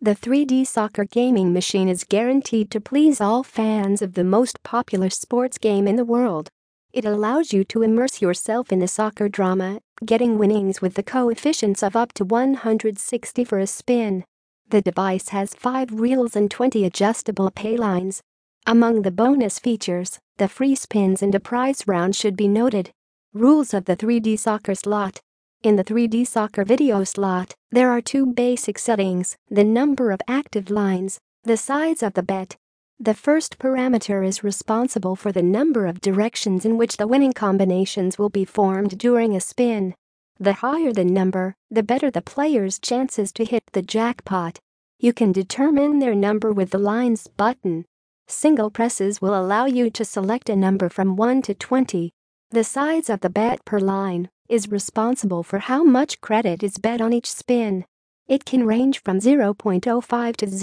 The 3D soccer gaming machine is guaranteed to please all fans of the most popular sports game in the world. It allows you to immerse yourself in the soccer drama, getting winnings with the coefficients of up to 160 for a spin. The device has 5 reels and 20 adjustable pay lines. Among the bonus features, the free spins and a prize round should be noted. Rules of the 3D soccer slot. In the 3D soccer video slot, there are 2 basic settings: the number of active lines, the size of the bet. The first parameter is responsible for the number of directions in which the winning combinations will be formed during a spin. The higher the number, the better the player's chances to hit the jackpot. You can determine their number with the lines button. Single presses will allow you to select a number from 1 to 20. The size of the bet per line is responsible for how much credit is bet on each spin. It can range from 0.05 to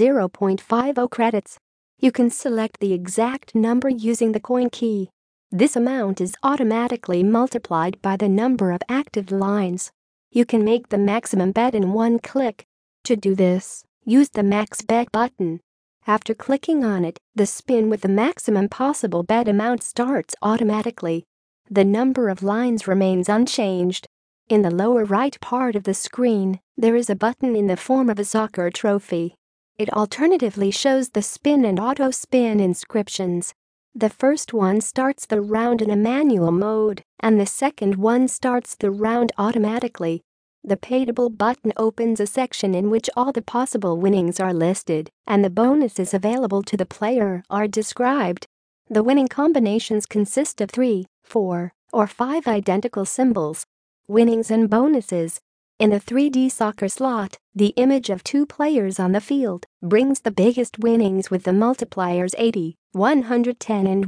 0.50 credits. You can select the exact number using the coin key. This amount is automatically multiplied by the number of active lines. You can make the maximum bet in one click. To do this, use the Max Bet button. After clicking on it, the spin with the maximum possible bet amount starts automatically. The number of lines remains unchanged. In the lower right part of the screen, there is a button in the form of a soccer trophy. It alternatively shows the spin and auto spin inscriptions. The first one starts the round in a manual mode, and the second one starts the round automatically. The Payable button opens a section in which all the possible winnings are listed, and the bonuses available to the player are described. The winning combinations consist of 3, 4, or 5 identical symbols. Winnings and bonuses. In the 3D soccer slot, the image of 2 players on the field brings the biggest winnings with the multipliers 80, 110 and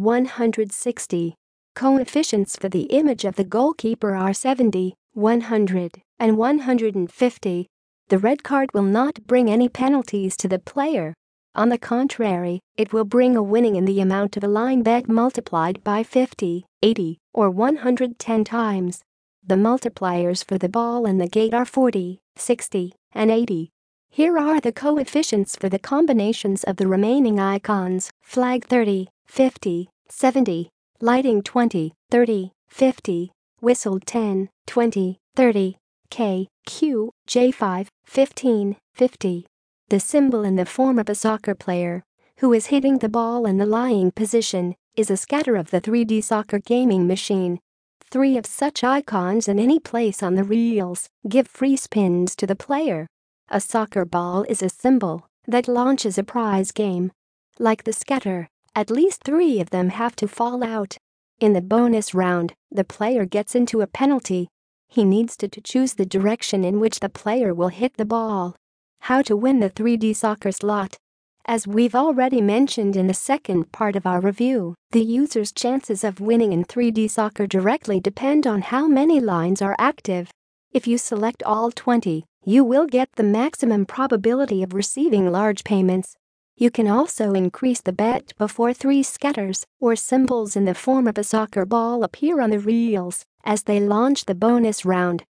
160. Coefficients for the image of the goalkeeper are 70, 100, and 150. The red card will not bring any penalties to the player. On the contrary, it will bring a winning in the amount of a line bet multiplied by 50, 80, or 110 times. The multipliers for the ball and the gate are 40, 60, and 80. Here are the coefficients for the combinations of the remaining icons: flag 30, 50, 70, lighting 20, 30, 50, whistle 10, 20, 30, K, Q, J5, 15, 50. The symbol in the form of a soccer player who is hitting the ball in the lying position is a scatter of the 3D soccer gaming machine. 3 of such icons in any place on the reels give free spins to the player. A soccer ball is a symbol that launches a prize game. Like the scatter, at least 3 of them have to fall out. In the bonus round, the player gets into a penalty. He needs to choose the direction in which the player will hit the ball. How to win the 3D soccer slot. As we've already mentioned in the second part of our review, the user's chances of winning in 3D soccer directly depend on how many lines are active. If you select all 20, you will get the maximum probability of receiving large payments. You can also increase the bet before 3 scatters or symbols in the form of a soccer ball appear on the reels as they launch the bonus round.